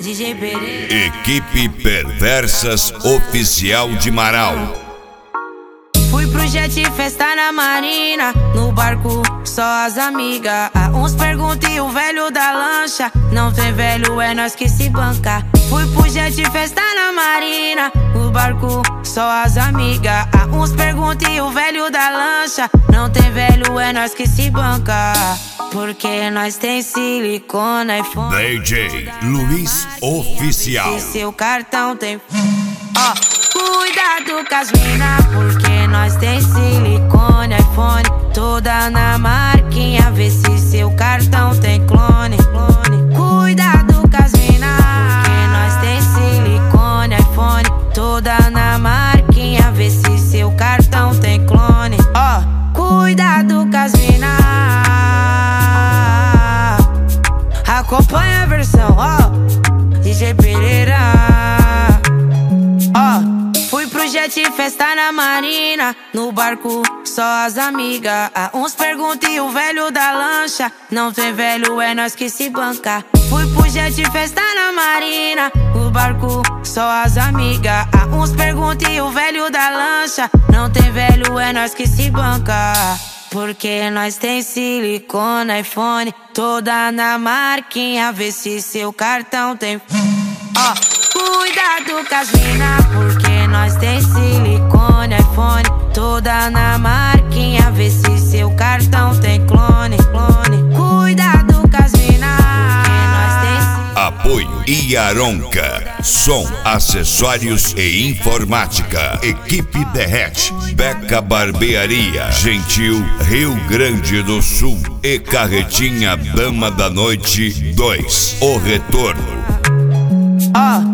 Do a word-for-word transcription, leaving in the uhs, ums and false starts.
D J Pereira. Equipe Perversas Oficial de Marau. Fui pro jet festa na marina, no barco só as amigas. Uns perguntam e o velho da lancha, não tem velho, é nós que se banca. Fui pro jet festa na marina, no barco só as amigas. Uns perguntam e o velho da lancha, não tem velho, é nós que se banca. Porque nós tem silicone, iPhone. D J Luiz Oficial. E seu cartão tem... Ó, cuidado com as mina, porque nós tem silicone, iPhone, toda na marquinha. Vê se seu cartão tem clone, clone. Cuidado com as mina, porque nós tem silicone, iPhone, toda na marquinha. Vê se seu cartão tem clone. Ó, cuidado com as mina. Acompanha a versão, ó, D J Pereira. Ó, fui pro jet festa na marina, no barco só as amigas. Uns perguntam e o velho da lancha, não tem velho, é nós que se banca. Fui pro jet festa na marina, no barco só as amigas. Uns perguntam e o velho da lancha, não tem velho, é nós que se banca. Porque nós tem silicone, iPhone, toda na marquinha. Vê se seu cartão tem... Ó, cuidado com as mina, porque nós tem silicone, iPhone, toda na marquinha. Vê se seu cartão tem clone, clone. Cuidado com as mina, porque nós tem... Apoio Iaronca, som, acessórios e informática. Equipe Derrete, Beca Barbearia, Gentil, Rio Grande do Sul. E Carretinha Dama da Noite dois, O Retorno. Ó,